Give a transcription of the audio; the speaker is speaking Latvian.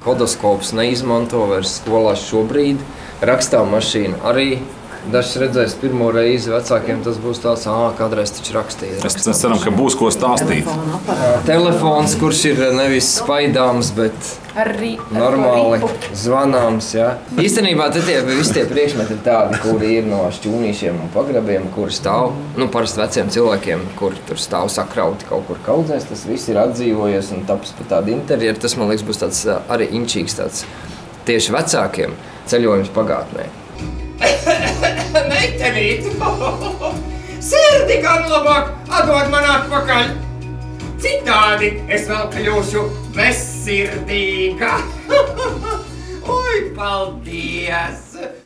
Hodoskops neizmanto vairs skolās šobrīd. Rakstāmašīna arī. Dažs redzēs pirmo reizi, vecākiem tas būs tāds, kādreiz taču rakstīja. Es ceru, ka būs ko stāstīt. Telefons, kurš ir nevis spaidāms, bet normāli zvanāms. Ja. Īstenībā visi tie priekšmeti ir tādi, kuri ir no šķūnīšiem un pagrabiem, kuri stāv, parasti veciem cilvēkiem, kuri tur stāv sakrauti kaut kur kaudzēs. Tas viss ir atdzīvojies un taps par tādu interjeru. Tas, man liekas, būs tāds arī inčīgs tāds tieši vecākiem ceļojums pagātnē. Meitenīt! Sirdi gan labāk atdod man atpakaļ! Citādi es vēl kļūšu bezsirdīga! Oi, paldies!